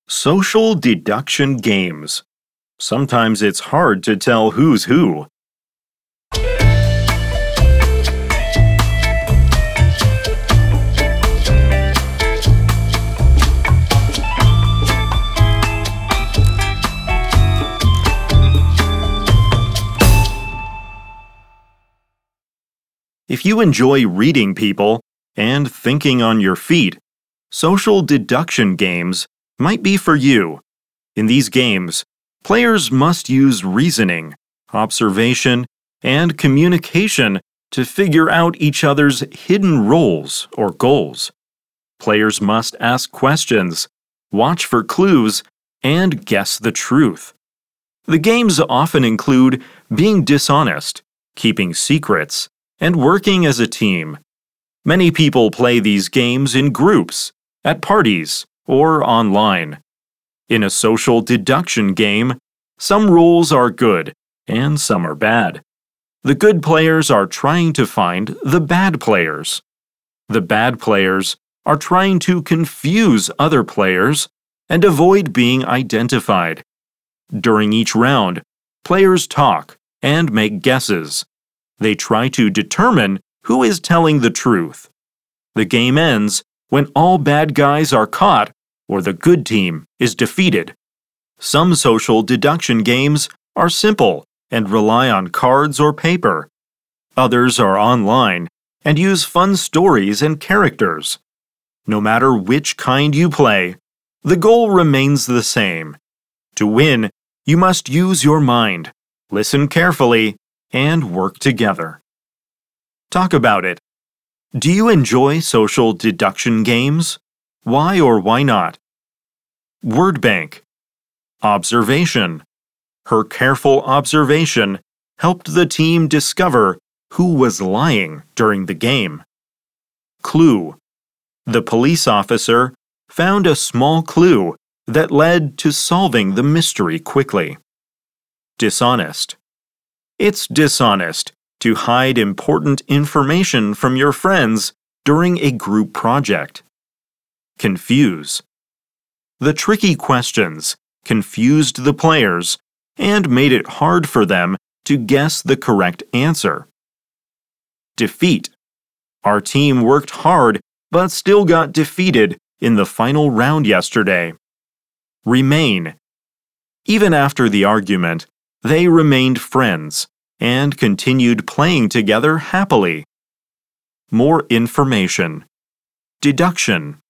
Social deduction games. Sometimes it's hard to tell who's who. If you enjoy reading people and thinking on your feet, social deduction games might be for you. In these games, players must use reasoning, observation, and communication to figure out each other's hidden roles or goals. Players must ask questions, watch for clues, and guess the truth. The games often include being dishonest, keeping secrets, and working as a team. Many people play these games in groups, at parties, or online. In a social deduction game, some rules are good and some are bad. The good players are trying to find the bad players. The bad players are trying to confuse other players and avoid being identified. During each round, players talk and make guesses. They try to determine who is telling the truth. The game ends when all bad guys are caught or the good team is defeated. Some social deduction games are simple and rely on cards or paper. Others are online and use fun stories and characters. No matter which kind you play, the goal remains the same. To win, you must use your mind, listen carefully, and work together. Talk about it. Do you enjoy social deduction games? Why or why not? Word bank. Observation. Her careful observation helped the team discover who was lying during the game. Clue. The police officer found a small clue that led to solving the mystery quickly. Dishonest. It's dishonest to hide important information from your friends during a group project. Confuse. The tricky questions confused the players and made it hard for them to guess the correct answer. Defeat. Our team worked hard but still got defeated in the final round yesterday. Remain. Even after the argument, they remained friends and continued playing together happily. More information. Deduction.